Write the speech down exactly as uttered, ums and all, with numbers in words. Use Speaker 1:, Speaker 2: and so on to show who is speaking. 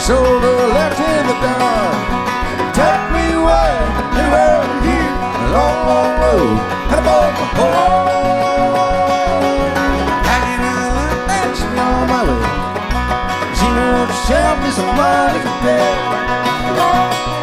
Speaker 1: shoulder left in the dark. Take me away, anywhere over here, a long, long road, and above my home. Hanging out like that, she on my way. She wants to sell me some money for pay.